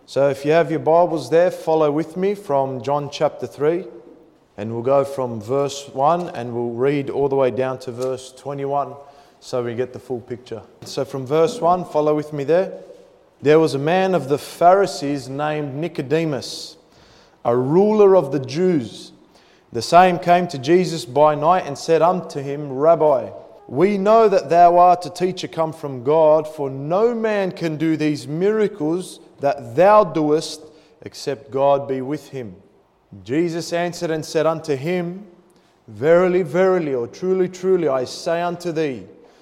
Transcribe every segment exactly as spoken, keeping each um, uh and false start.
So if you have your Bibles there, follow with me from John chapter three. And we'll go from verse one and we'll read all the way down to verse twenty-one so we get the full picture. So from verse one, follow with me there. There was a man of the Pharisees named Nicodemus, a ruler of the Jews. The same came to Jesus by night and said unto him, Rabbi, we know that thou art a teacher come from God, for no man can do these miracles that thou doest, except God be with him. Jesus answered and said unto him, Verily, verily, or truly, truly, I say unto thee,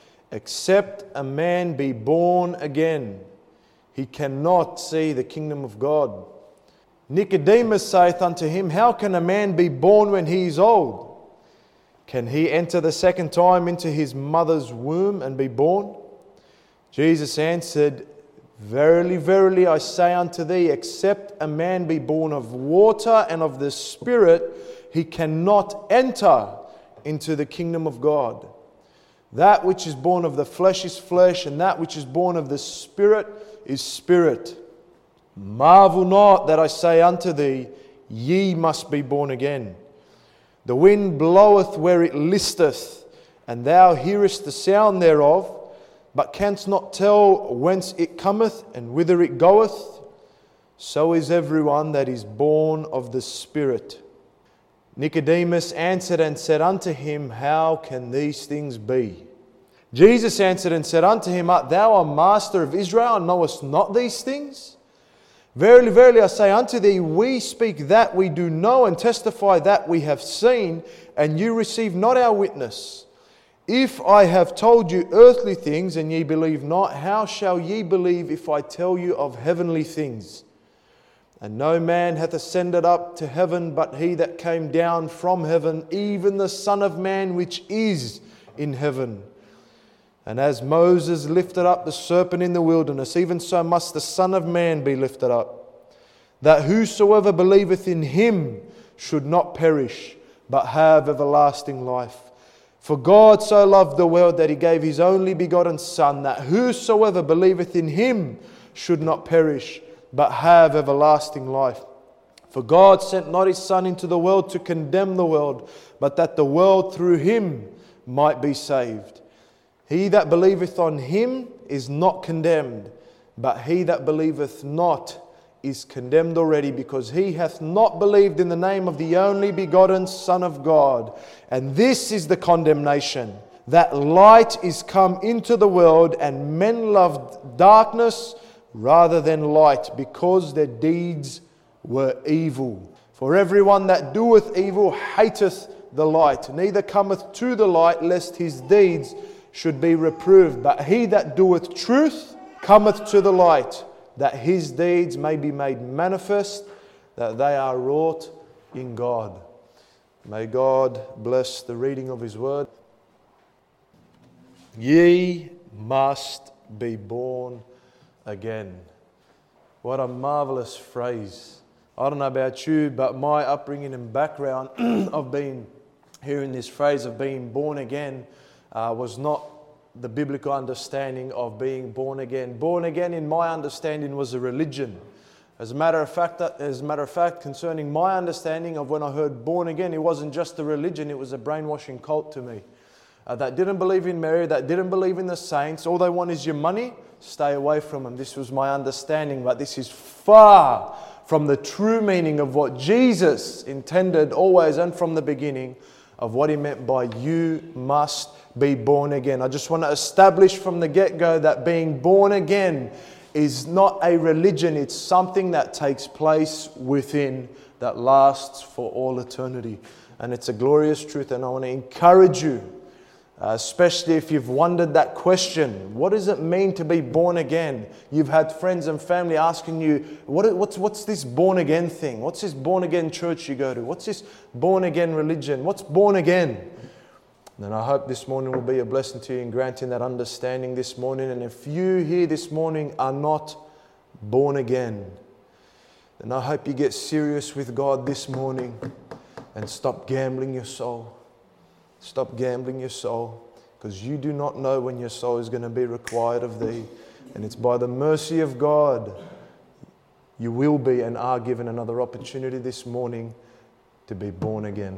except a man be born again, he cannot see the kingdom of God. Nicodemus saith unto him, How can a man be born when he is old? Can he enter the second time into his mother's womb and be born? Jesus answered, Verily, verily, I say unto thee, except a man be born of water and of the Spirit, he cannot enter into the kingdom of God. That which is born of the flesh is flesh, and that which is born of the Spirit is spirit. Marvel not that I say unto thee, Ye must be born again. The wind bloweth where it listeth, and thou hearest the sound thereof, but canst not tell whence it cometh and whither it goeth. So is everyone that is born of the Spirit. Nicodemus answered and said unto him, How can these things be? Jesus answered and said unto him, Art thou a master of Israel, and knowest not these things? Verily, verily, I say unto thee, we speak that we do know, and testify that we have seen, and you receive not our witness. If I have told you earthly things, and ye believe not, how shall ye believe if I tell you of heavenly things? And no man hath ascended up to heaven, but he that came down from heaven, even the Son of Man which is in heaven. And as Moses lifted up the serpent in the wilderness, even so must the Son of Man be lifted up, that whosoever believeth in him should not perish, but have everlasting life. For God so loved the world that he gave his only begotten Son, that whosoever believeth in him should not perish, but have everlasting life. For God sent not his Son into the world to condemn the world, but that the world through him might be saved. He that believeth on him is not condemned, but he that believeth not is condemned already, because he hath not believed in the name of the only begotten Son of God. And this is the condemnation, that light is come into the world, and men loved darkness rather than light, because their deeds were evil. For everyone that doeth evil hateth the light, neither cometh to the light, lest his deeds should be reproved. But he that doeth truth cometh to the light, that his deeds may be made manifest, that they are wrought in God. May God bless the reading of his word. Ye must be born again. What a marvelous phrase. I don't know about you, but my upbringing and background of being hearing this phrase of being born again uh, was not the biblical understanding of being born again. Born again, in my understanding, was a religion. As a matter of fact, as a matter of fact, concerning my understanding of when I heard born again, it wasn't just a religion; it was a brainwashing cult to me. Uh, that didn't believe in Mary, that didn't believe in the saints. All they want is your money. Stay away from them. This was my understanding, but this is far from the true meaning of what Jesus intended always and from the beginning of what he meant by you must be born again. I just want to establish from the get-go that being born again is not a religion. It's something that takes place within, that lasts for all eternity. And it's a glorious truth, and I want to encourage you, uh, especially if you've wondered that question, what does it mean to be born again? You've had friends and family asking you, what, what's, what's this born again thing? What's this born again church you go to? What's this born again religion? What's born again? And I hope this morning will be a blessing to you in granting that understanding this morning. And if you here this morning are not born again, then I hope you get serious with God this morning and stop gambling your soul. Stop gambling your soul, because you do not know when your soul is going to be required of thee. And it's by the mercy of God you will be and are given another opportunity this morning to be born again.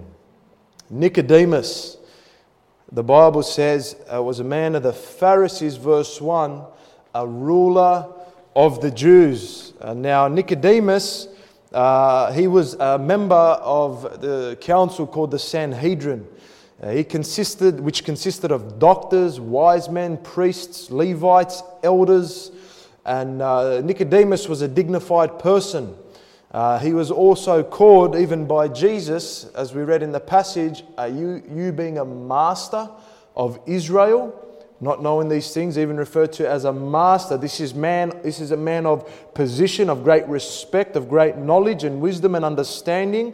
Nicodemus, the Bible says, uh, was a man of the Pharisees, verse one, a ruler of the Jews. Uh, now, Nicodemus, uh, he was a member of the council called the Sanhedrin. Uh, he consisted, which consisted of doctors, wise men, priests, Levites, elders, and uh, Nicodemus was a dignified person. Uh, he was also called, even by Jesus, as we read in the passage, are you, you being a master of Israel, not knowing these things, even referred to as a master. This is man. This is a man of position, of great respect, of great knowledge and wisdom and understanding.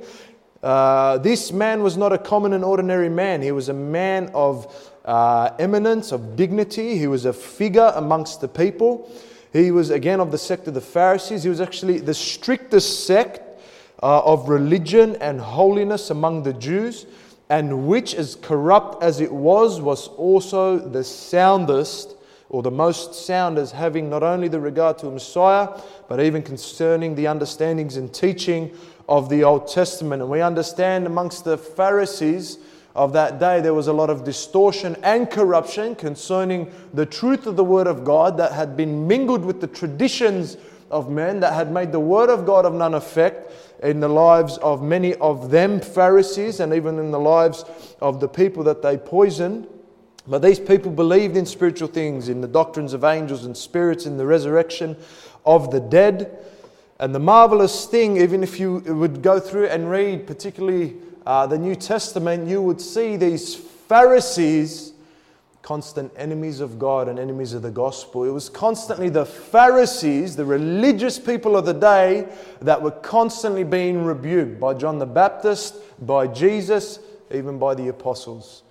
Uh, this man was not a common and ordinary man. He was a man of uh, eminence, of dignity. He was a figure amongst the people. He was, again, of the sect of the Pharisees. He was actually the strictest sect uh, of religion and holiness among the Jews, and which, as corrupt as it was, was also the soundest, or the most sound, as having not only the regard to a Messiah, but even concerning the understandings and teaching of the Old Testament. And we understand amongst the Pharisees of that day, there was a lot of distortion and corruption concerning the truth of the Word of God that had been mingled with the traditions of men, that had made the Word of God of none effect in the lives of many of them Pharisees, and even in the lives of the people that they poisoned. But these people believed in spiritual things, in the doctrines of angels and spirits, in the resurrection of the dead. And the marvelous thing, even if you would go through and read particularly Uh, the New Testament, you would see these Pharisees constant enemies of God and enemies of the gospel. It was constantly the Pharisees, the religious people of the day, that were constantly being rebuked by John the Baptist, by Jesus, even by the apostles.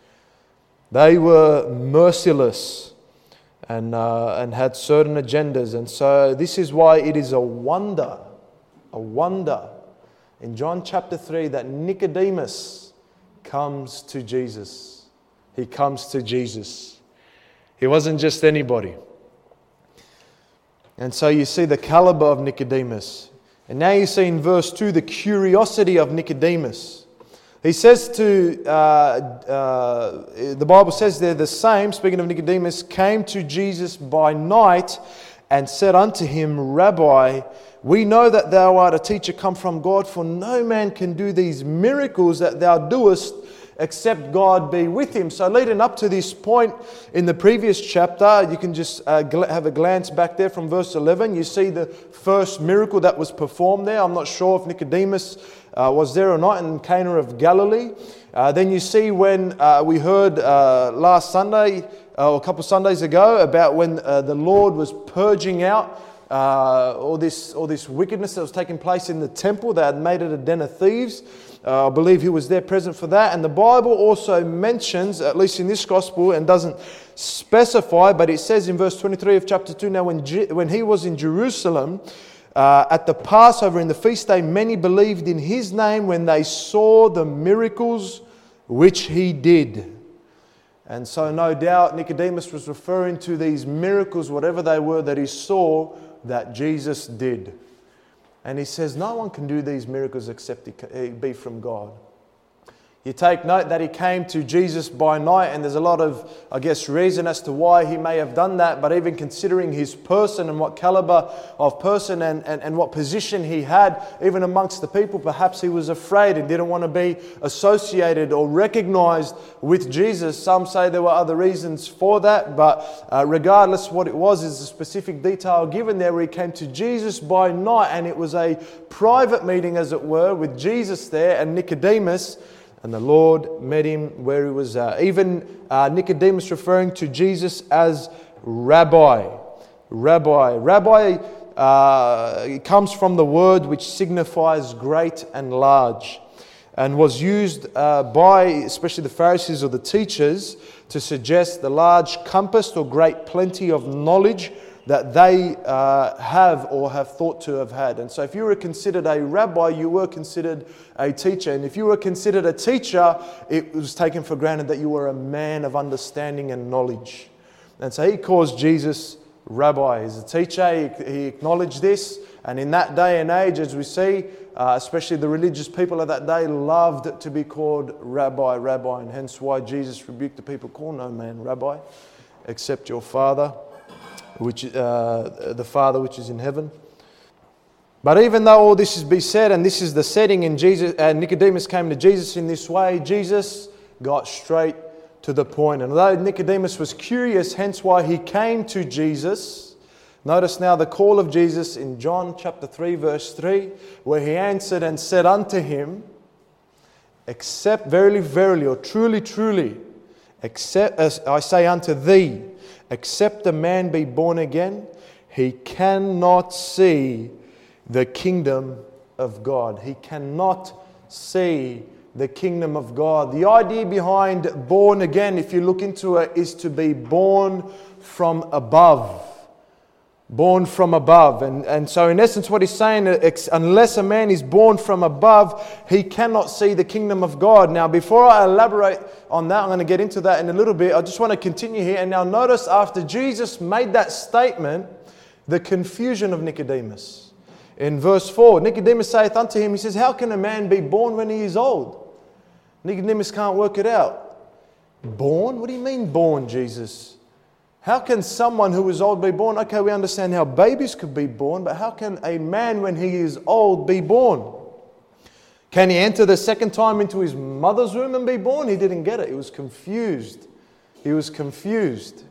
They were merciless and, uh, and had certain agendas. And so this is why it is a wonder, a wonder in John chapter three, that Nicodemus comes to Jesus. He comes to Jesus. He wasn't just anybody. And so you see the caliber of Nicodemus. And now you see in verse two the curiosity of Nicodemus. He says to, uh, uh, the Bible says there, the same, speaking of Nicodemus, came to Jesus by night and said unto him, Rabbi, we know that thou art a teacher come from God, for no man can do these miracles that thou doest except God be with him. So leading up to this point in the previous chapter, you can just uh, gl- have a glance back there from verse eleven. You see the first miracle that was performed there. I'm not sure if Nicodemus uh, was there or not in Cana of Galilee. Uh, then you see when uh, we heard uh, last Sunday, uh, or a couple of Sundays ago, about when uh, the Lord was purging out Uh, all this all this wickedness that was taking place in the temple. They had made it a den of thieves. Uh, I believe he was there present for that. And the Bible also mentions, at least in this gospel, and doesn't specify, but it says in verse twenty-three of chapter two, now when, Je- when he was in Jerusalem uh, at the Passover in the feast day, many believed in his name when they saw the miracles which he did. And so no doubt Nicodemus was referring to these miracles, whatever they were, that he saw that Jesus did. And he says, no one can do these miracles except he be from God. You take note that he came to Jesus by night, and there's a lot of, I guess, reason as to why he may have done that, but even considering his person and what caliber of person and, and, and what position he had, even amongst the people, perhaps he was afraid and didn't want to be associated or recognized with Jesus. Some say there were other reasons for that, but uh, regardless what it was, is a specific detail given there where he came to Jesus by night, and it was a private meeting, as it were, with Jesus there and Nicodemus. And the Lord met him where he was at. Even uh, Nicodemus referring to Jesus as Rabbi. Rabbi. Rabbi uh, comes from the word which signifies great and large, and was used uh, by especially the Pharisees or the teachers to suggest the large compass or great plenty of knowledge that they uh, have or have thought to have had. And so if you were considered a rabbi, you were considered a teacher. And if you were considered a teacher, it was taken for granted that you were a man of understanding and knowledge. And so he calls Jesus rabbi. He's a teacher. He, he acknowledged this. And in that day and age, as we see, uh, especially the religious people of that day loved to be called rabbi, rabbi. And hence why Jesus rebuked the people, call no man rabbi, except your Father, which uh, the Father which is in heaven. But even though all this is be said, and this is the setting in Jesus, and Nicodemus came to Jesus in this way, Jesus got straight to the point. And although Nicodemus was curious, hence why he came to Jesus, notice now the call of Jesus in John chapter three, verse three, where he answered and said unto him, except, verily, verily, or truly, truly, except, as I say unto thee, except a man be born again, he cannot see the kingdom of God. He cannot see the kingdom of God. The idea behind born again, if you look into it, is to be born from above. Born from above. And, and so in essence what he's saying, unless a man is born from above, he cannot see the kingdom of God. Now before I elaborate on that, I'm going to get into that in a little bit. I just want to continue here. And now notice after Jesus made that statement, the confusion of Nicodemus. In verse four, Nicodemus saith unto him, he says, how can a man be born when he is old? Nicodemus can't work it out. Born? What do you mean born, Jesus? How can someone who is old be born? Okay, we understand how babies could be born, but how can a man when he is old be born? Can he enter the second time into his mother's womb and be born? He didn't get it. He was confused. He was confused.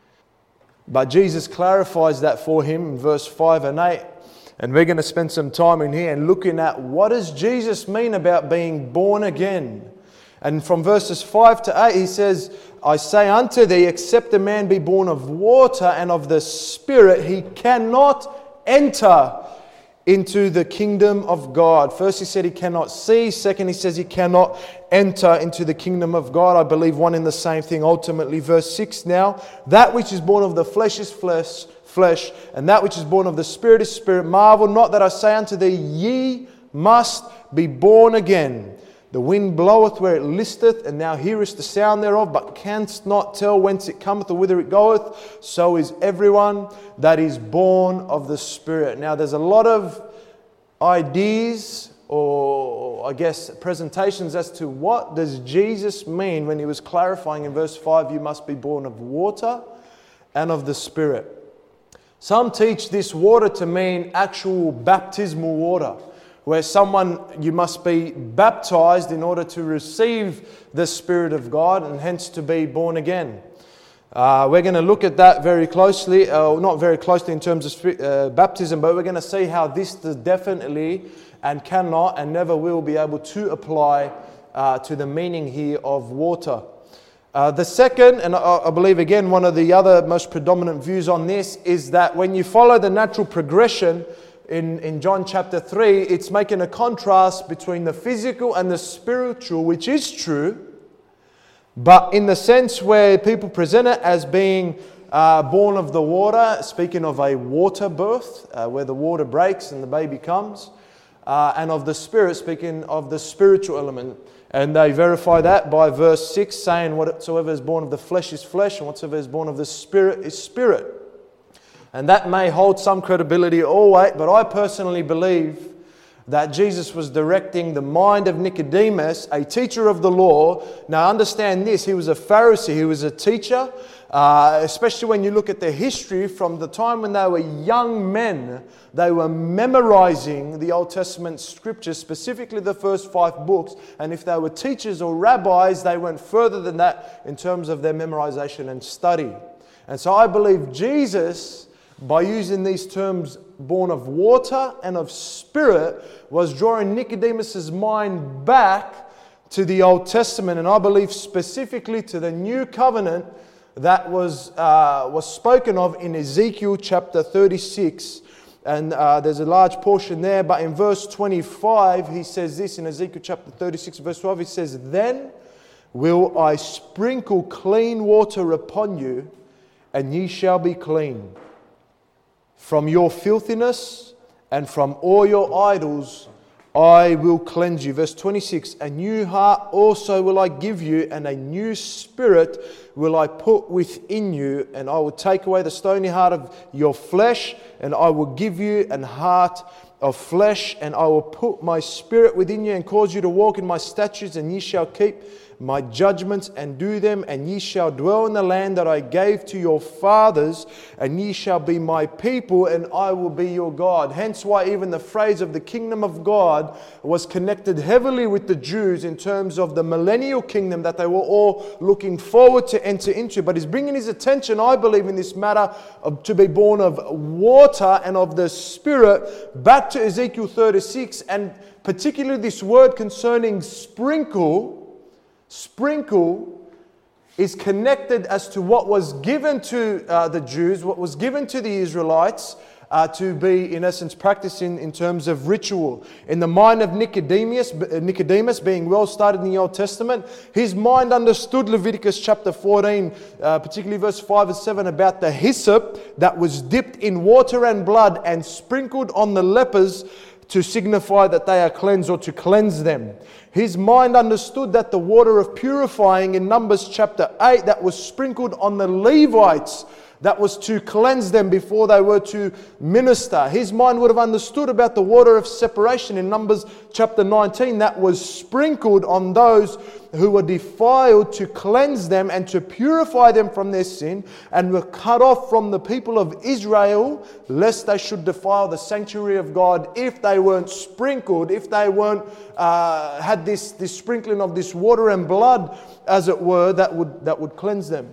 But Jesus clarifies that for him in verse five and eight. And we're going to spend some time in here and looking at what does Jesus mean about being born again. And from verses five to eight, he says, I say unto thee, except a man be born of water and of the Spirit, he cannot enter into the kingdom of God. First he said he cannot see. Second he says he cannot enter into the kingdom of God. I believe one in the same thing ultimately. Verse six now, that which is born of the flesh is flesh, flesh, and that which is born of the Spirit is spirit. Marvel not that I say unto thee, ye must be born again. The wind bloweth where it listeth, and thou hearest the sound thereof, but canst not tell whence it cometh or whither it goeth. So is everyone that is born of the Spirit. Now there's a lot of ideas, or I guess presentations as to what does Jesus mean when he was clarifying in verse five, you must be born of water and of the Spirit. Some teach this water to mean actual baptismal water, where someone, you must be baptized in order to receive the Spirit of God and hence to be born again. Uh, we're going to look at that very closely, uh, not very closely in terms of uh, baptism, but we're going to see how this does definitely and cannot and never will be able to apply uh, to the meaning here of water. Uh, the second, and I, I believe again one of the other most predominant views on this, is that when you follow the natural progression in, in John chapter three, it's making a contrast between the physical and the spiritual, which is true, but in the sense where people present it as being uh, born of the water, speaking of a water birth, uh, where the water breaks and the baby comes, uh, and of the Spirit, speaking of the spiritual element. And they verify that by verse six, saying whatsoever is born of the flesh is flesh, and whatsoever is born of the Spirit is spirit. And that may hold some credibility or weight, but I personally believe that Jesus was directing the mind of Nicodemus, a teacher of the law. Now understand this, he was a Pharisee, he was a teacher, uh, especially when you look at their history from the time when they were young men. They were memorizing the Old Testament scriptures, specifically the first five books. And if they were teachers or rabbis, they went further than that in terms of their memorization and study. And so I believe Jesus, by using these terms, born of water and of Spirit, was drawing Nicodemus's mind back to the Old Testament, and I believe specifically to the new covenant that was uh, was spoken of in Ezekiel chapter thirty-six. And uh, there's a large portion there, but in verse twenty-five, he says this in Ezekiel chapter thirty-six, verse twelve, he says, Then will I sprinkle clean water upon you, and ye shall be clean. From your filthiness and from all your idols I will cleanse you. Verse twenty-six, a new heart also will I give you, and a new spirit will I put within you, and I will take away the stony heart of your flesh, and I will give you an heart of flesh, and I will put my spirit within you and cause you to walk in my statutes, and ye shall keep my judgments and do them, and ye shall dwell in the land that I gave to your fathers, and ye shall be my people, and I will be your God. Hence why even the phrase of the kingdom of God was connected heavily with the Jews in terms of the millennial kingdom that they were all looking forward to enter into. But he's bringing his attention, I believe, in this matter of to be born of water and of the Spirit back to Ezekiel thirty-six, and particularly this word concerning sprinkle. Sprinkle is connected as to what was given to uh, the Jews, what was given to the Israelites uh, to be, in essence, practiced in, in terms of ritual. In the mind of Nicodemus, Nicodemus, being well studied in the Old Testament, his mind understood Leviticus chapter fourteen, uh, particularly verse five and seven, about the hyssop that was dipped in water and blood and sprinkled on the lepers to signify that they are cleansed, or to cleanse them. His mind understood that the water of purifying in Numbers chapter eight that was sprinkled on the Levites, that was to cleanse them before they were to minister. His mind would have understood about the water of separation in Numbers chapter nineteen that was sprinkled on those who were defiled to cleanse them and to purify them from their sin, and were cut off from the people of Israel lest they should defile the sanctuary of God if they weren't sprinkled, if they weren't uh, had this, this sprinkling of this water and blood, as it were, that would, that would cleanse them.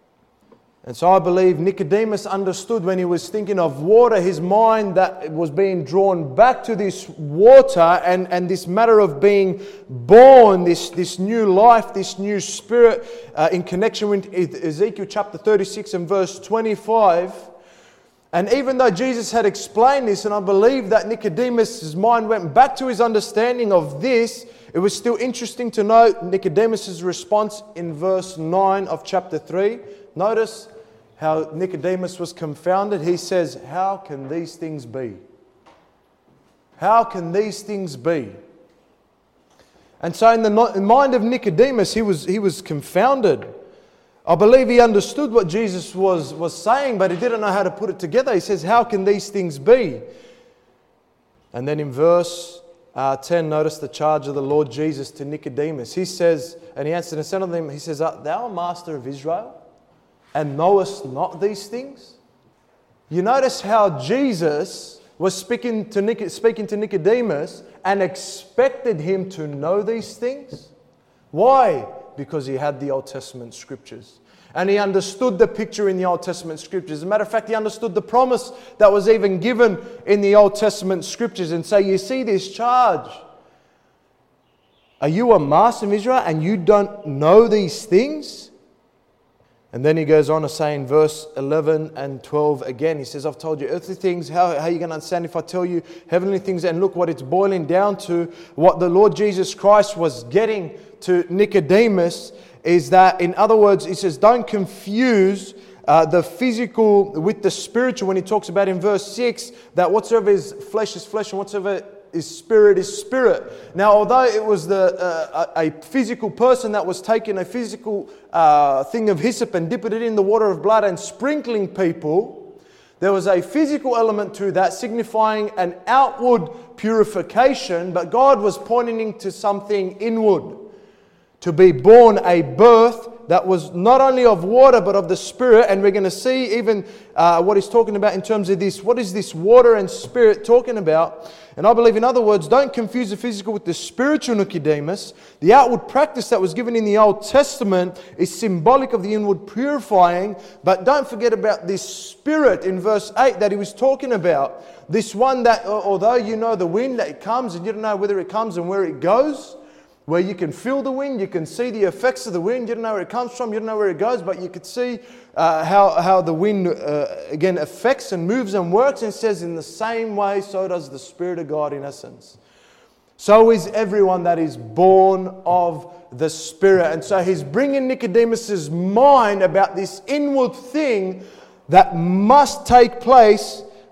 And so I believe Nicodemus understood when he was thinking of water, his mind that was being drawn back to this water and, and this matter of being born, this, this new life, this new spirit uh, in connection with Ezekiel chapter thirty-six and verse twenty-five. And even though Jesus had explained this, and I believe that Nicodemus' mind went back to his understanding of this, it was still interesting to note Nicodemus' response in verse nine of chapter three. Notice how Nicodemus was confounded. He says, how can these things be? How can these things be? And so in the mind of Nicodemus, he was, he was confounded. I believe he understood what Jesus was, was saying, but he didn't know how to put it together. He says, how can these things be? And then in verse uh, ten, notice the charge of the Lord Jesus to Nicodemus. He says, and he answered and said unto him, he says, art thou a master of Israel, and knowest not these things? You notice how Jesus was speaking to, Nic- speaking to Nicodemus and expected him to know these things. Why? Because he had the Old Testament scriptures. And he understood the picture in the Old Testament scriptures. As a matter of fact, he understood the promise that was even given in the Old Testament scriptures. And so you see this charge. Are you a master of Israel and you don't know these things? And then he goes on to say in verse eleven and twelve again, he says, I've told you earthly things, how, how are you going to understand if I tell you heavenly things? And look what it's boiling down to. What the Lord Jesus Christ was getting to Nicodemus is that, in other words, he says, don't confuse uh, the physical with the spiritual, when he talks about in verse six, that whatsoever is flesh is flesh and whatsoever is spirit is spirit. Now, although it was the uh, a physical person that was taking a physical uh, thing of hyssop and dipping it in the water of blood and sprinkling people, there was a physical element to that signifying an outward purification, but God was pointing to something inward. To be born a birth that was not only of water but of the Spirit. And we're going to see even uh, what he's talking about in terms of this. What is this water and Spirit talking about? And I believe, in other words, don't confuse the physical with the spiritual, Nicodemus. The outward practice that was given in the Old Testament is symbolic of the inward purifying. But don't forget about this Spirit in verse eight that he was talking about. This one that, although you know the wind that it comes and you don't know whether it comes and where it goes, where you can feel the wind, you can see the effects of the wind. You don't know where it comes from, you don't know where it goes, but you could see uh, how, how the wind, uh, again, affects and moves and works. And it says, in the same way, so does the Spirit of God in essence. So is everyone that is born of the Spirit. And so he's bringing Nicodemus's mind about this inward thing that must take place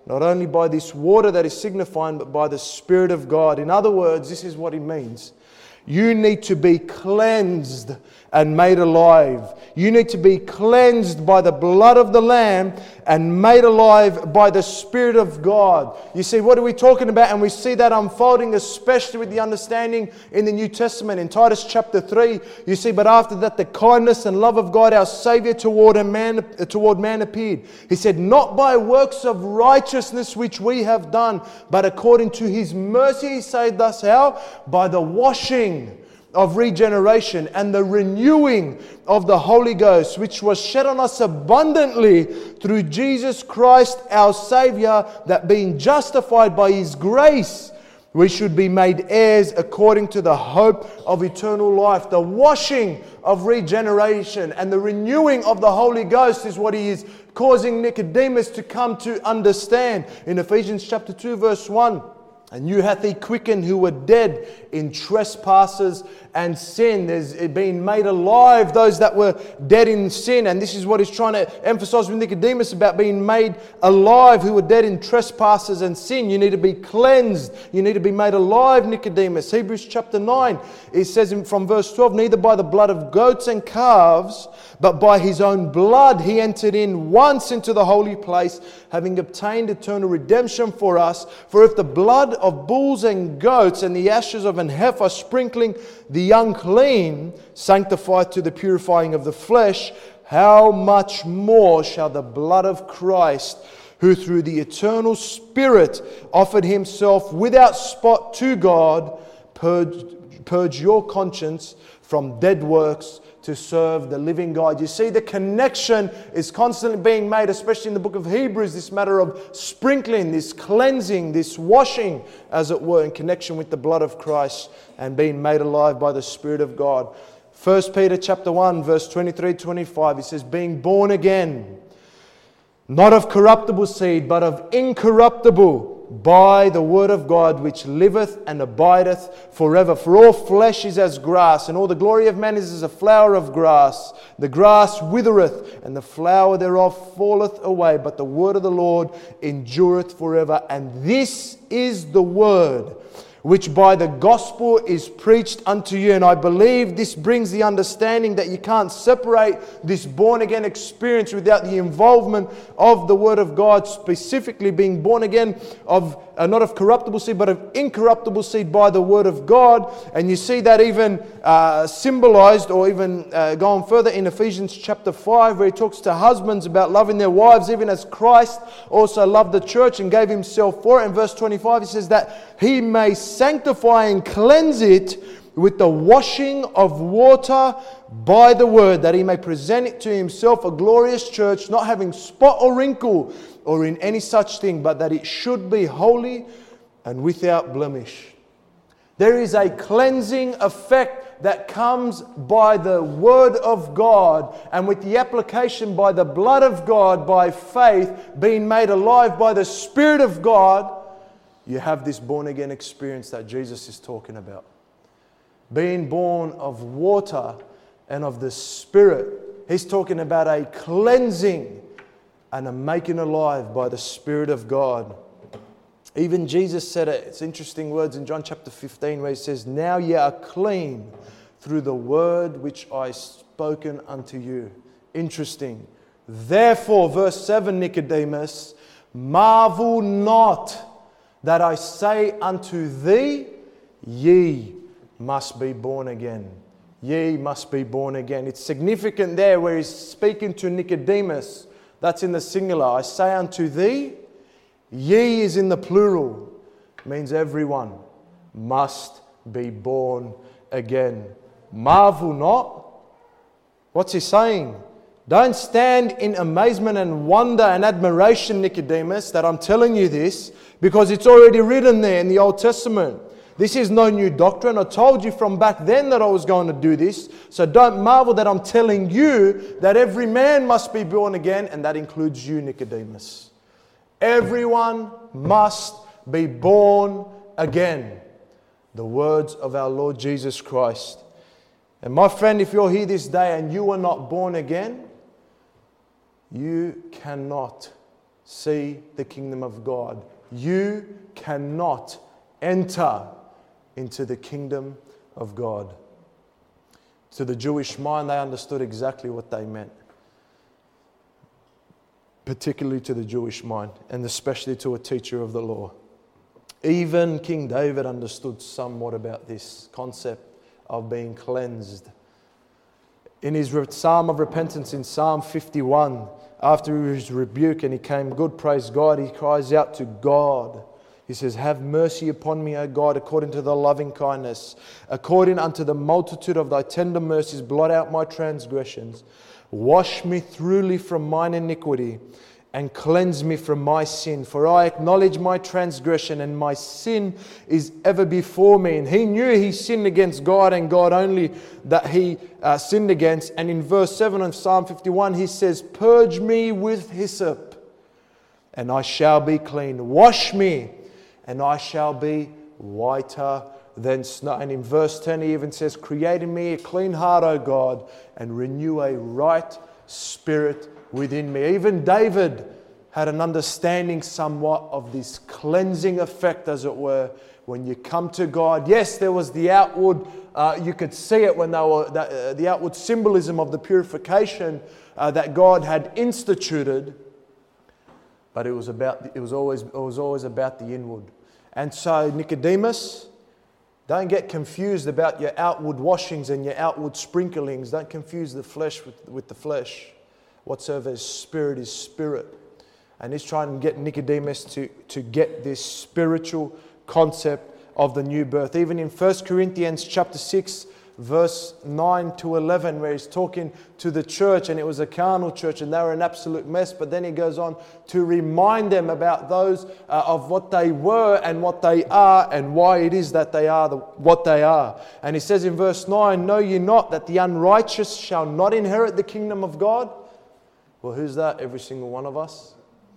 not only by this water that is signifying, but by the Spirit of God. In other words, this is what He means. You need to be cleansed and made alive. You need to be cleansed by the blood of the Lamb and made alive by the Spirit of God. You see, what are we talking about? And we see that unfolding, especially with the understanding in the New Testament. In Titus chapter three, you see, but after that the kindness and love of God, our Saviour, toward a man, toward man appeared. He said, not by works of righteousness which we have done, but according to His mercy He saved us. How? By the washing of regeneration and the renewing of the Holy Ghost, which was shed on us abundantly through Jesus Christ our Saviour, that being justified by His grace, we should be made heirs according to the hope of eternal life. The washing of regeneration and the renewing of the Holy Ghost is what He is causing Nicodemus to come to understand. In Ephesians chapter two verse one, and you hath He quickened who were dead in trespasses and sin. There's been made alive those that were dead in sin. And this is what He's trying to emphasize with Nicodemus about being made alive, who were dead in trespasses and sin. You need to be cleansed. You need to be made alive, Nicodemus. Hebrews chapter nine, it says in, from verse twelve, neither by the blood of goats and calves, but by His own blood He entered in once into the holy place, having obtained eternal redemption for us. For if the blood of bulls and goats and the ashes of an heifer sprinkling the unclean sanctified to the purifying of the flesh, how much more shall the blood of Christ, who through the eternal Spirit offered Himself without spot to God, purge, purge your conscience from dead works to serve the living God. You see, the connection is constantly being made, especially in the book of Hebrews, this matter of sprinkling, this cleansing, this washing, as it were, in connection with the blood of Christ and being made alive by the Spirit of God. First Peter chapter one, verse twenty-three to twenty-five, it says, being born again, not of corruptible seed, but of incorruptible, by the word of God, which liveth and abideth forever. For all flesh is as grass, and all the glory of man is as a flower of grass. The grass withereth, and the flower thereof falleth away, but the word of the Lord endureth forever. And this is the word which by the gospel is preached unto you. And I believe this brings the understanding that you can't separate this born again experience without the involvement of the Word of God, specifically being born again of uh, not of corruptible seed, but of incorruptible seed by the Word of God. And you see that even uh, symbolized, or even uh, going further in Ephesians chapter five, where he talks to husbands about loving their wives, even as Christ also loved the church and gave Himself for it. In verse twenty-five, he says that He may sanctify and cleanse it with the washing of water by the word, that He may present it to Himself a glorious church, not having spot or wrinkle or in any such thing, but that it should be holy and without blemish. There is a cleansing effect that comes by the Word of God, and with the application by the blood of God, by faith, being made alive by the Spirit of God, you have this born again experience that Jesus is talking about. Being born of water and of the Spirit. He's talking about a cleansing and a making alive by the Spirit of God. Even Jesus said it. It's interesting words in John chapter fifteen, where He says, now ye are clean through the word which I spoken unto you. Interesting. Therefore, verse seven, Nicodemus, marvel not that I say unto thee, ye must be born again. Ye must be born again. It's significant there where He's speaking to Nicodemus. That's in the singular. I say unto thee. Ye is in the plural. It means everyone must be born again. Marvel not. What's He saying? Don't stand in amazement and wonder and admiration, Nicodemus, that I'm telling you this, because it's already written there in the Old Testament. This is no new doctrine. I told you from back then that I was going to do this. So don't marvel that I'm telling you that every man must be born again, and that includes you, Nicodemus. Everyone must be born again. The words of our Lord Jesus Christ. And my friend, if you're here this day and you are not born again, you cannot see the kingdom of God. You cannot enter into the kingdom of God. To the Jewish mind, they understood exactly what they meant. Particularly to the Jewish mind, and especially to a teacher of the law. Even King David understood somewhat about this concept of being cleansed. In his psalm of repentance in Psalm fifty-one, after his rebuke and he came good, praise God, he cries out to God. He says, have mercy upon me, O God, according to the loving kindness, according unto the multitude of thy tender mercies, blot out my transgressions. Wash me thoroughly from mine iniquity, and cleanse me from my sin. For I acknowledge my transgression, and my sin is ever before me. And he knew he sinned against God, and God only that he uh, sinned against. And in verse seven of Psalm fifty-one, he says, purge me with hyssop, and I shall be clean. Wash me, and I shall be whiter than snow. And in verse ten, he even says, create in me a clean heart, O God, and renew a right spirit within me. Even David had an understanding somewhat of this cleansing effect, as it were, when you come to God. Yes, there was the outward, uh, you could see it when they were, the, uh, the outward symbolism of the purification uh, that God had instituted, but it was about, it was always, it was always about the inward. And so Nicodemus, don't get confused about your outward washings and your outward sprinklings. Don't confuse the flesh with, with the flesh. Whatsoever is spirit is spirit. And he's trying to get Nicodemus to, to get this spiritual concept of the new birth. Even in First Corinthians chapter six, verse nine to eleven, where he's talking to the church, and it was a carnal church and they were an absolute mess. But then he goes on to remind them about those uh, of what they were and what they are and why it is that they are the, what they are. And he says in verse nine, know ye not that the unrighteous shall not inherit the kingdom of God? Well, who's that? Every single one of us.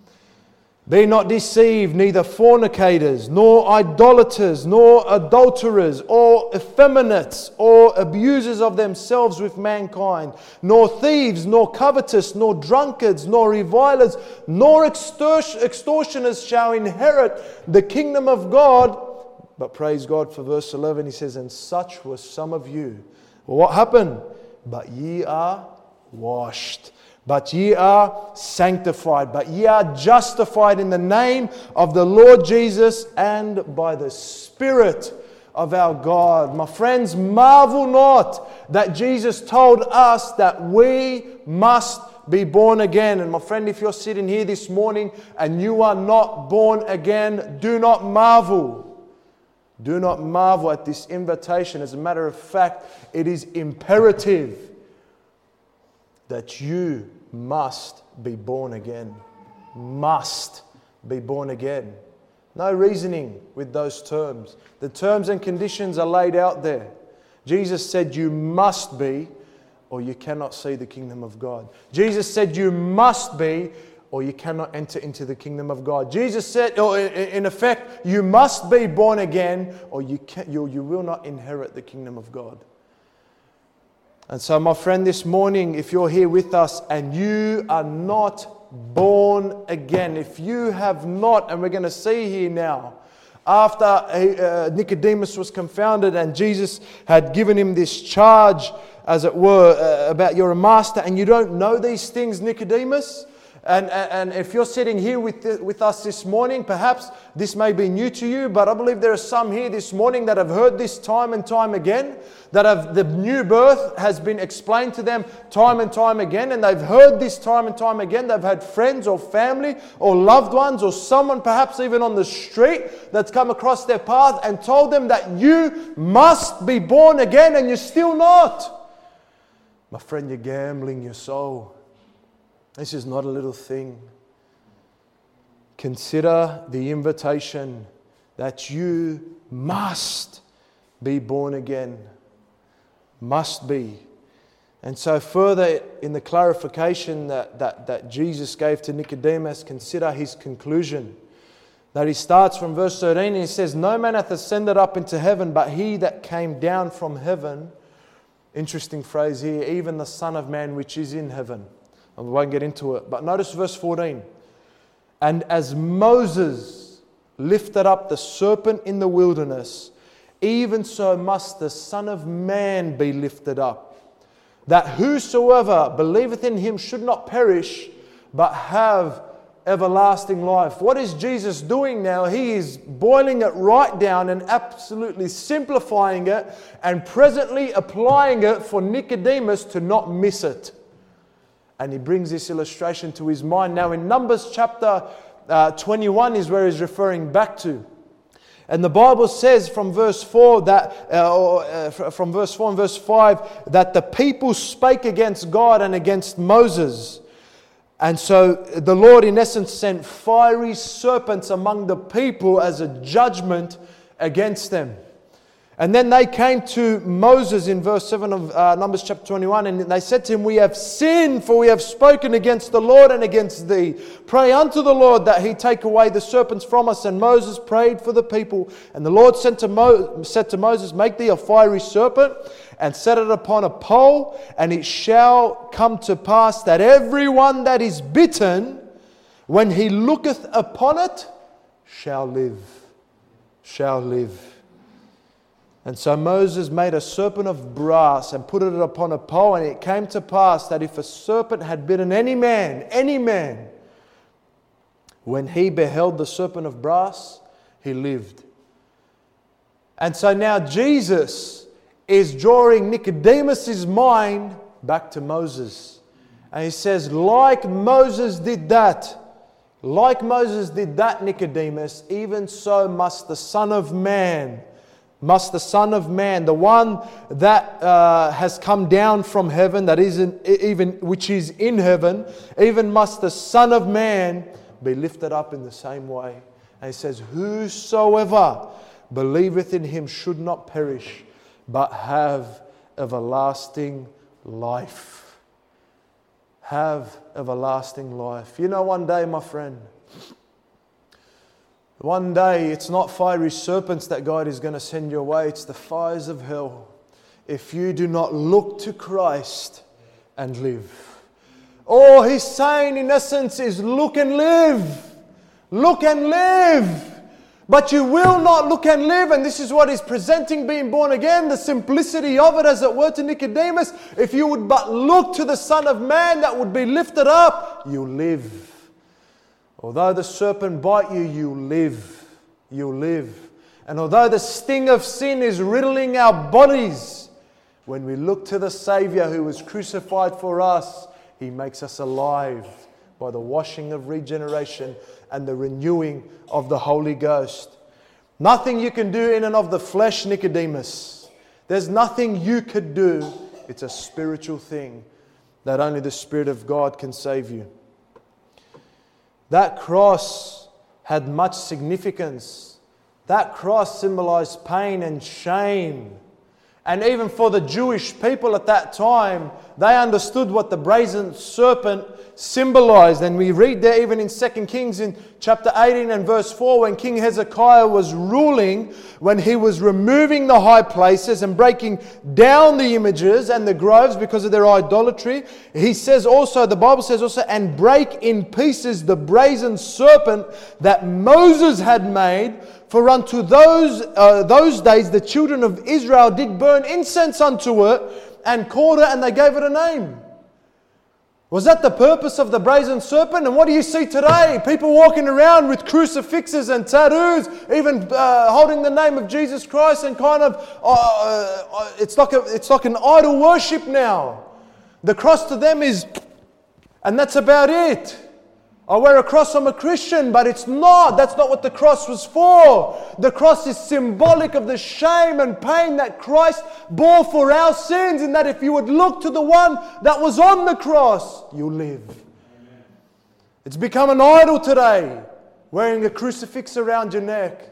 Be not deceived, neither fornicators, nor idolaters, nor adulterers, or effeminates, or abusers of themselves with mankind, nor thieves, nor covetous, nor drunkards, nor revilers, nor extortioners shall inherit the kingdom of God. But praise God for verse eleven, he says, and such were some of you. Well, what happened? But ye are washed. But ye are sanctified, but ye are justified in the name of the Lord Jesus and by the Spirit of our God. My friends, marvel not that Jesus told us that we must be born again. And my friend, if you're sitting here this morning and you are not born again, do not marvel. Do not marvel at this invitation. As a matter of fact, it is imperative that you must be born again. Must be born again. No reasoning with those terms. The terms and conditions are laid out there. Jesus said you must be, or you cannot see the kingdom of God. Jesus said you must be, or you cannot enter into the kingdom of God. Jesus said, or in effect, you must be born again, or you, can, you, you will not inherit the kingdom of God. And so, my friend, this morning, if you're here with us and you are not born again, if you have not, and we're going to see here now, after uh, Nicodemus was confounded and Jesus had given him this charge, as it were, uh, about you're a master and you don't know these things, Nicodemus. And, and if you're sitting here with, the, with us this morning, perhaps this may be new to you, but I believe there are some here this morning that have heard this time and time again, that have the new birth has been explained to them time and time again, and they've heard this time and time again. They've had friends or family or loved ones or someone perhaps even on the street that's come across their path and told them that you must be born again, and you're still not. My friend, you're gambling your soul. This is not a little thing. Consider the invitation that you must be born again. Must be. And so further in the clarification that, that, that Jesus gave to Nicodemus, consider his conclusion. That he starts from verse thirteen and he says, no man hath ascended up into heaven, but he that came down from heaven. Interesting phrase here, even the Son of Man which is in heaven. And we won't get into it. But notice verse fourteen. And as Moses lifted up the serpent in the wilderness, even so must the Son of Man be lifted up, that whosoever believeth in him should not perish, but have everlasting life. What is Jesus doing now? He is boiling it right down and absolutely simplifying it and presently applying it for Nicodemus to not miss it. And he brings this illustration to his mind. Now in Numbers chapter uh, twenty-one is where he's referring back to. And the Bible says from verse four that, uh, or, uh, from verse four and verse five, that the people spake against God and against Moses. And so the Lord in essence sent fiery serpents among the people as a judgment against them. And then they came to Moses in verse seven of uh, Numbers chapter twenty-one, and they said to him, "We have sinned, for we have spoken against the Lord and against thee. Pray unto the Lord that he take away the serpents from us." And Moses prayed for the people. And the Lord sent to Mo- said to Moses, "Make thee a fiery serpent, and set it upon a pole, and it shall come to pass that every one that is bitten, when he looketh upon it, shall live." Shall live. And so Moses made a serpent of brass and put it upon a pole, and it came to pass that if a serpent had bitten any man, any man, when he beheld the serpent of brass, he lived. And so now Jesus is drawing Nicodemus' mind back to Moses. And he says, like Moses did that, like Moses did that, Nicodemus, even so must the Son of Man Must the Son of Man, the one that uh, has come down from heaven, that is in, even which is in heaven, even must the Son of Man be lifted up in the same way. And he says, whosoever believeth in him should not perish, but have everlasting life. Have everlasting life. You know, one day, my friend, one day, it's not fiery serpents that God is going to send your way. It's the fires of hell. If you do not look to Christ and live. All He's saying in essence is look and live. Look and live. But you will not look and live. And this is what He's presenting being born again. The simplicity of it, as it were, to Nicodemus. If you would but look to the Son of Man that would be lifted up, you live. Although the serpent bite you, you live. You live. And although the sting of sin is riddling our bodies, when we look to the Saviour who was crucified for us, He makes us alive by the washing of regeneration and the renewing of the Holy Ghost. Nothing you can do in and of the flesh, Nicodemus. There's nothing you could do. It's a spiritual thing that only the Spirit of God can save you. That cross had much significance. That cross symbolized pain and shame. And even for the Jewish people at that time, they understood what the brazen serpent symbolized. And we read there even in Second Kings in chapter eighteen and verse four, when King Hezekiah was ruling, when he was removing the high places and breaking down the images and the groves because of their idolatry, he says also, the Bible says also, and break in pieces the brazen serpent that Moses had made. For unto those uh, those days the children of Israel did burn incense unto it and called it, and they gave it a name. Was that the purpose of the brazen serpent? And what do you see today? People walking around with crucifixes and tattoos, even uh, holding the name of Jesus Christ, and kind of uh, uh, it's like a, it's like an idol worship now. The cross to them is, and that's about it. I wear a cross, I'm a Christian, but it's not. That's not what the cross was for. The cross is symbolic of the shame and pain that Christ bore for our sins, and that if you would look to the one that was on the cross, you'll live. Amen. It's become an idol today, wearing a crucifix around your neck.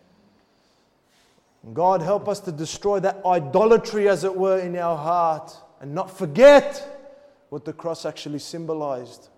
And God help us to destroy that idolatry, as it were, in our heart, and not forget what the cross actually symbolized.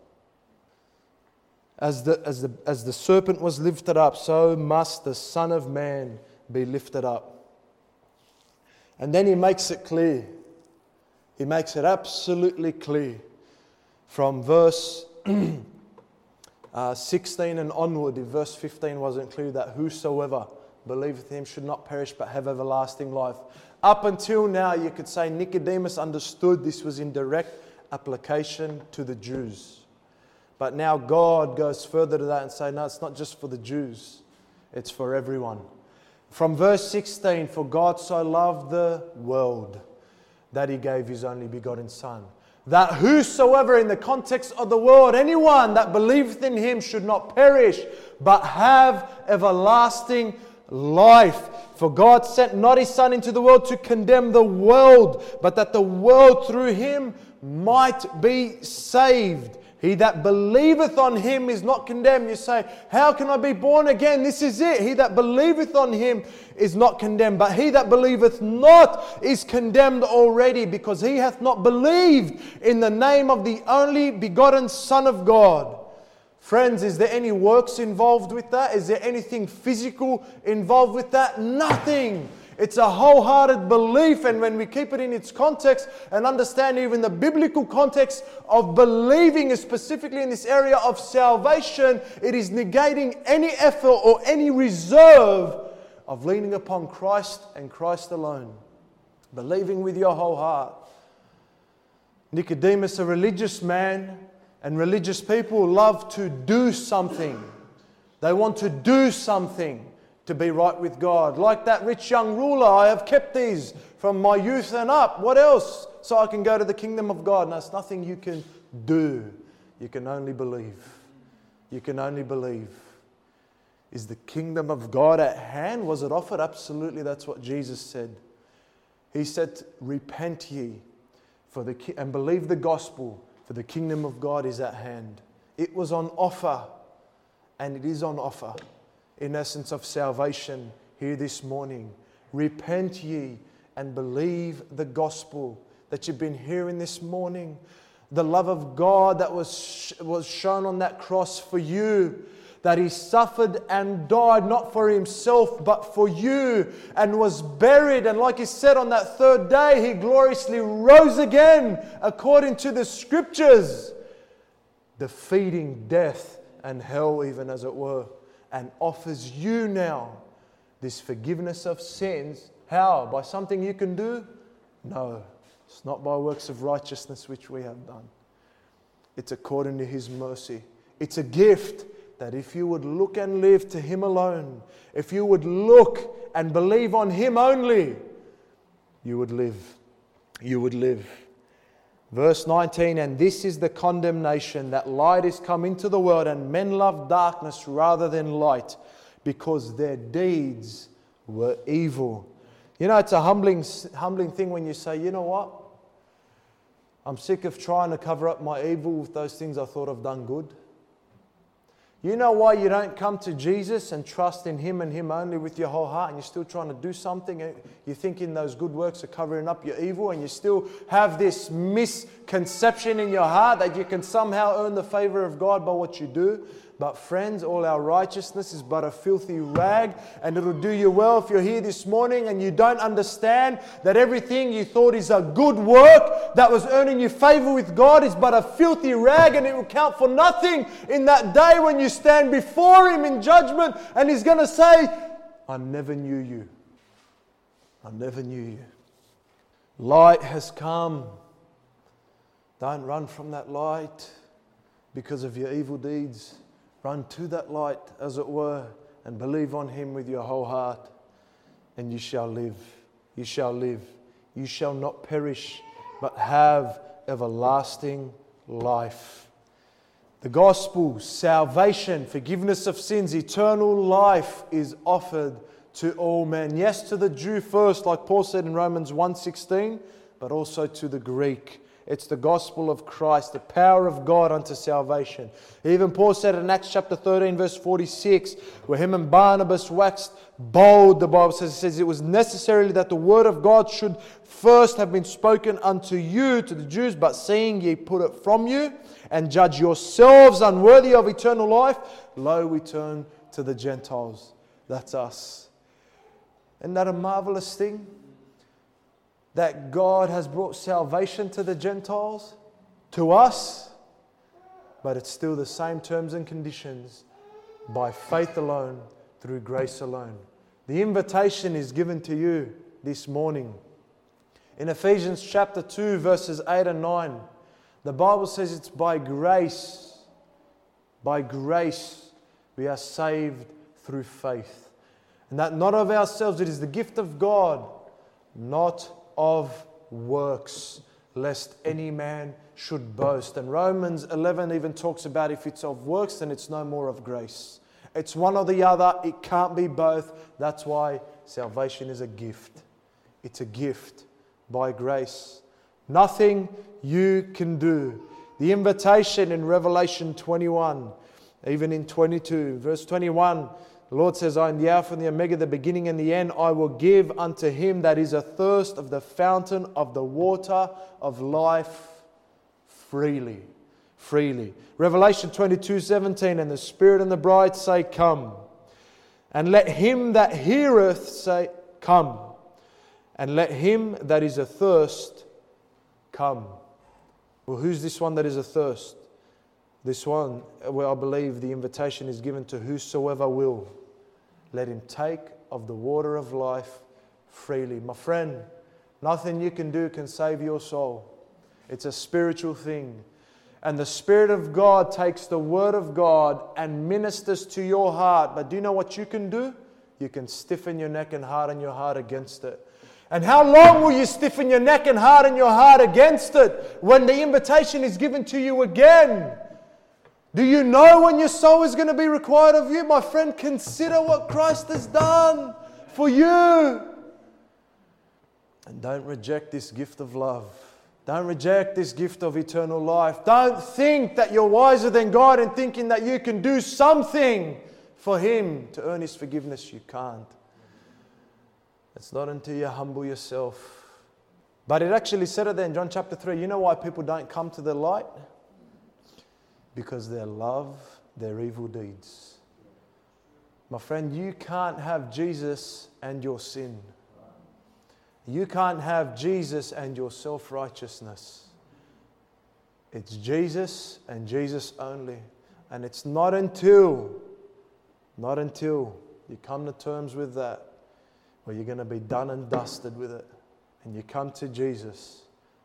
As the, as, the, as the serpent was lifted up, so must the Son of Man be lifted up. And then He makes it clear. He makes it absolutely clear. From verse uh, sixteen and onward, if verse fifteen wasn't clear, that whosoever believeth in him should not perish but have everlasting life. Up until now, you could say Nicodemus understood this was in direct application to the Jews. But now God goes further to that and say, no, it's not just for the Jews. It's for everyone. From verse sixteen, for God so loved the world that He gave His only begotten Son, that whosoever, in the context of the world, anyone that believeth in Him should not perish, but have everlasting life. For God sent not His Son into the world to condemn the world, but that the world through Him might be saved. He that believeth on Him is not condemned. You say, how can I be born again? This is it. He that believeth on Him is not condemned. But he that believeth not is condemned already, because he hath not believed in the name of the only begotten Son of God. Friends, is there any works involved with that? Is there anything physical involved with that? Nothing. It's a wholehearted belief, and when we keep it in its context and understand even the biblical context of believing, specifically in this area of salvation, it is negating any effort or any reserve of leaning upon Christ and Christ alone. Believing with your whole heart. Nicodemus, a religious man, and religious people love to do something. They want to do something to be right with God. Like that rich young ruler, I have kept these from my youth and up. What else? So I can go to the kingdom of God. And that's nothing you can do. You can only believe. You can only believe. Is the kingdom of God at hand? Was it offered? Absolutely. That's what Jesus said. He said, repent ye for the ki- and believe the gospel, for the kingdom of God is at hand. It was on offer, and it is on offer. In essence of salvation here this morning. Repent ye and believe the gospel that you've been hearing this morning. The love of God that was, was shown on that cross for you. That He suffered and died not for Himself but for you, and was buried. And like He said, on that third day He gloriously rose again according to the Scriptures, defeating death and hell even, as it were. And offers you now this forgiveness of sins. How? By something you can do? No. It's not by works of righteousness which we have done. It's according to His mercy. It's a gift that if you would look and live to Him alone, if you would look and believe on Him only, you would live. You would live. Verse nineteen, and this is the condemnation, that light is come into the world, and men love darkness rather than light, because their deeds were evil. You know, it's a humbling, humbling thing when you say, you know what? I'm sick of trying to cover up my evil with those things I thought I've done good. You know why you don't come to Jesus and trust in Him and Him only with your whole heart, and you're still trying to do something, and you're thinking those good works are covering up your evil, and you still have this misconception in your heart that you can somehow earn the favor of God by what you do. But friends, all our righteousness is but a filthy rag, and it'll do you well if you're here this morning and you don't understand that everything you thought is a good work that was earning you favor with God is but a filthy rag, and it will count for nothing in that day when you stand before Him in judgment, and He's going to say, I never knew you. I never knew you. Light has come. Don't run from that light because of your evil deeds. Run to that light, as it were, and believe on Him with your whole heart, and you shall live. You shall live. You shall not perish, but have everlasting life. The gospel, salvation, forgiveness of sins, eternal life is offered to all men. Yes, to the Jew first, like Paul said in Romans one sixteen, but also to the Greek. It's the gospel of Christ, the power of God unto salvation. Even Paul said in Acts chapter thirteen, verse forty-six, where him and Barnabas waxed bold, the Bible says, it says it was necessary that the word of God should first have been spoken unto you, to the Jews, but seeing ye put it from you, and judge yourselves unworthy of eternal life, lo, we turn to the Gentiles. That's us. Isn't that a marvelous thing? That God has brought salvation to the Gentiles, to us. but it's still the same terms and conditions, by faith alone, through grace alone. The invitation is given to you this morning. In Ephesians chapter two, verses eight and nine, the Bible says it's by grace, by grace we are saved through faith. And that not of ourselves, it is the gift of God, not of works, lest any man should boast. And Romans eleven even talks about if it's of works, then it's no more of grace. It's one or the other. It can't be both. That's why salvation is a gift. It's a gift by grace. Nothing you can do. The invitation in Revelation twenty-one, even in twenty-two, verse twenty-one, the Lord says, I am the Alpha and the Omega, the beginning and the end. I will give unto him that is athirst of the fountain of the water of life freely. Freely. Revelation twenty-two seventeen, and the Spirit and the bride say, come. And let him that heareth say, come. And let him that is athirst come. Well, who's this one that is athirst? This one, where I believe the invitation is given to whosoever will. Let him take of the water of life freely. My friend, nothing you can do can save your soul. It's a spiritual thing. And the Spirit of God takes the Word of God and ministers to your heart. But do you know what you can do? You can stiffen your neck and harden your heart against it. And how long will you stiffen your neck and harden your heart against it when the invitation is given to you again? Do you know when your soul is going to be required of you? My friend, consider what Christ has done for you. And don't reject this gift of love. Don't reject this gift of eternal life. Don't think that you're wiser than God and thinking that you can do something for Him to earn His forgiveness. You can't. It's not until you humble yourself. But it actually said it there in John chapter three. You know why people don't come to the light? Because they love their evil deeds. My friend, you can't have Jesus and your sin. You can't have Jesus and your self-righteousness. It's Jesus and Jesus only. And it's not until, not until you come to terms with that, where you're going to be done and dusted with it. And you come to Jesus,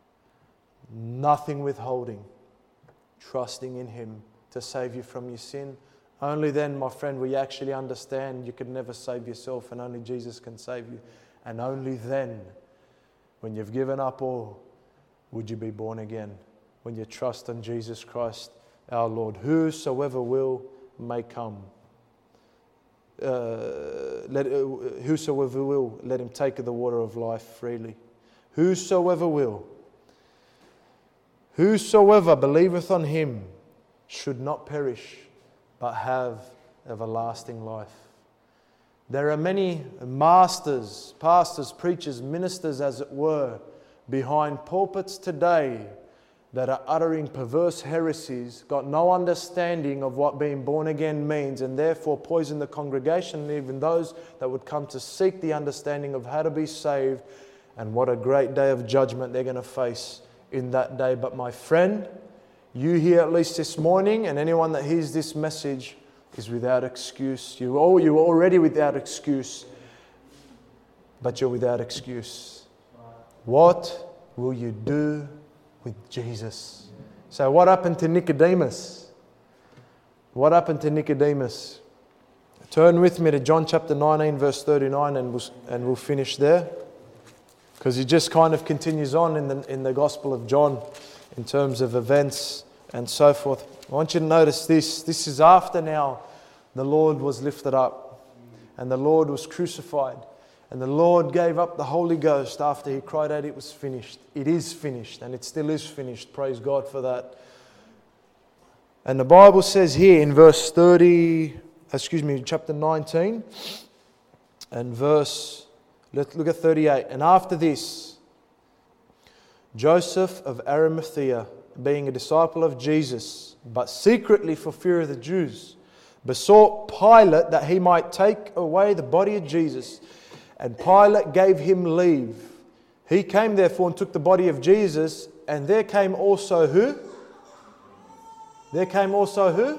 nothing withholding, trusting in Him to save you from your sin. Only then, my friend, will you actually understand you could never save yourself and only Jesus can save you. And only then, when you've given up all, would you be born again. When you trust in Jesus Christ, our Lord. Whosoever will may come. Uh, let, uh, whosoever will, let him take of the water of life freely. Whosoever will. Whosoever believeth on Him should not perish, but have everlasting life. There are many masters, pastors, preachers, ministers, as it were, behind pulpits today that are uttering perverse heresies, got no understanding of what being born again means, and therefore poison the congregation and even those that would come to seek the understanding of how to be saved, and what a great day of judgment they're going to face in that day. But my friend, you here at least this morning, and anyone that hears this message, is without excuse. You all, you're already without excuse, but you're without excuse. What will you do with Jesus? So what happened to Nicodemus? What happened to Nicodemus? Turn with me to John chapter nineteen, verse thirty-nine, and we'll, and we'll finish there. Because he just kind of continues on in the, in the Gospel of John in terms of events and so forth. I want you to notice this. This is after now the Lord was lifted up and the Lord was crucified. And the Lord gave up the Holy Ghost after He cried out, it was finished. It is finished, and it still is finished. Praise God for that. And the Bible says here in verse thirty, excuse me, chapter nineteen, and verse, let's look at thirty-eight. And after this, Joseph of Arimathea, being a disciple of Jesus, but secretly for fear of the Jews, besought Pilate that he might take away the body of Jesus. And Pilate gave him leave. He came therefore and took the body of Jesus, and there came also who? There came also who?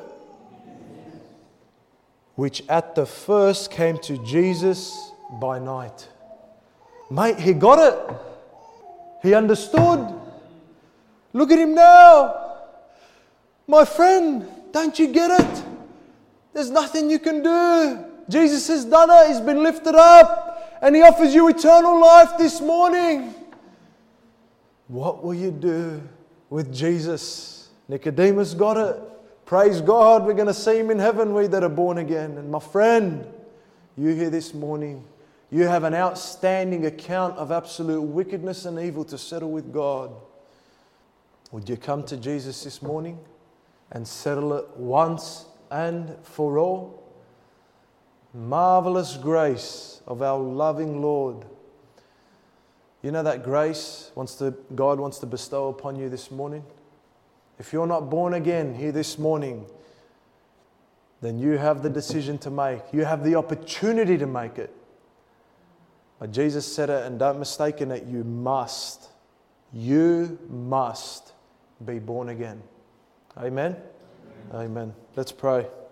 Which at the first came to Jesus by night. Mate, he got it. He understood. Look at him now. My friend, don't you get it? There's nothing you can do. Jesus has done it. He's been lifted up. And He offers you eternal life this morning. What will you do with Jesus? Nicodemus got it. Praise God, we're going to see Him in heaven, we that are born again. And my friend, you here this morning, you have an outstanding account of absolute wickedness and evil to settle with God. Would you come to Jesus this morning and settle it once and for all? Marvelous grace of our loving Lord. You know that grace wants to, God wants to bestow upon you this morning? If you're not born again here this morning, then you have the decision to make. You have the opportunity to make it. But Jesus said it, and don't mistake in it, you must. You must be born again. Amen? Amen. Amen. Let's pray.